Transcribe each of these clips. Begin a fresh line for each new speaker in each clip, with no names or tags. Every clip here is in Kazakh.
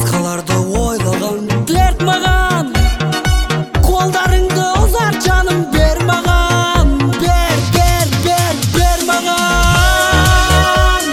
Басқаларды ойлаған дерт маған, қолдарыңды ұзарт жаным, бер маған, бер маған.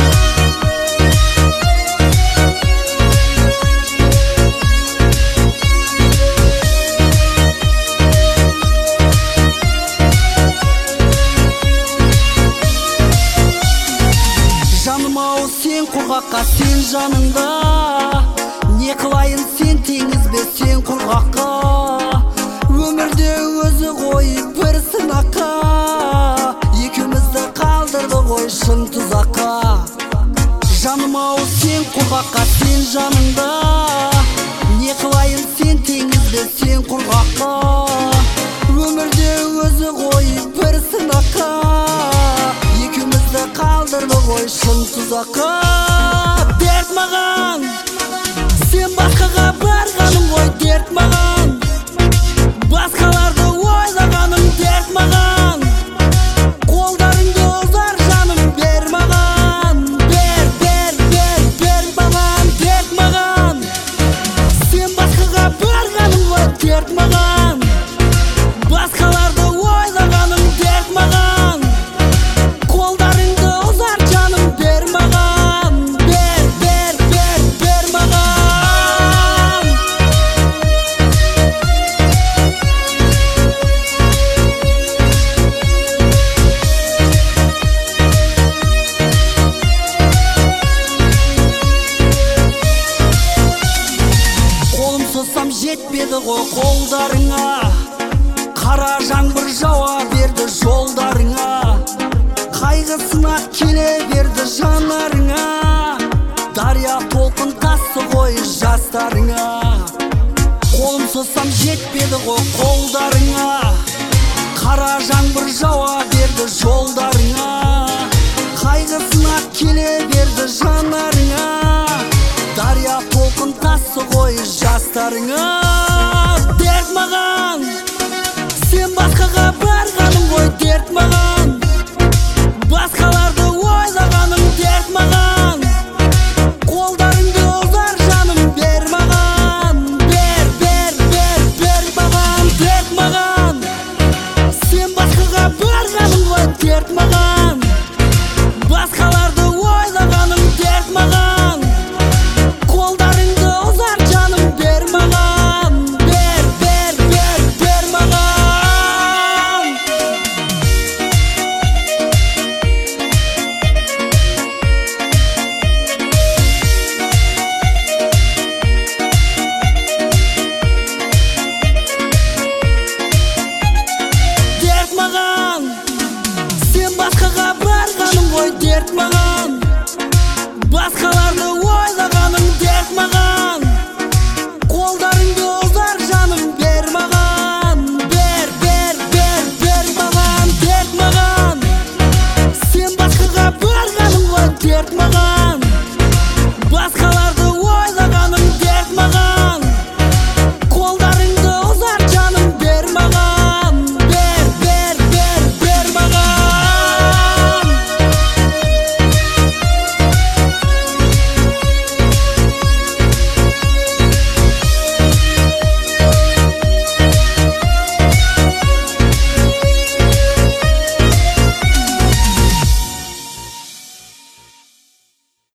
Жаным ау, сен құрғаққа, сен жаныңда, не қылайын сен теңізбе, сен құрғаққа. Өмірде өзі қойып бір сынаққа, екеумізді қалдырды ғой шын тұзаққа. Жаным ау, сен құрғаққа, сен жаныңда, не қылайын сен теңізбе, сен құрғаққа. Өмірде өзі қойып бір сынаққа, екеумізді қалдырды ғой шын тұзаққа. Дерт маған, сен басқаға барғаның ғой, дерт маған. Басқаларды ойлағаның, дерт маған. Қолдарыңды ұзар жаным, бер маған, бер маған, дерт маған. Сен басқаға барғаның ғой, дерт маған. Басқаларды ойлағаның, дерт маған. Қолдарыңды ұзар жаным, бер маған, бер маған. Қолым созсам жетпеді ғой қолдарыңа, қара жаңбыр жауа берді жолдарыңа. Қайғысына келе берді жанарыңа, дария толқын тасты ғой жастарыңа. Қолым созсам жетпеді ғой қолдарыңа, қара жаңбыр жауа берді жолдарыңа. Қайғысына келе берді жанарыңа, дария толқын тасты ғой жастарыңа.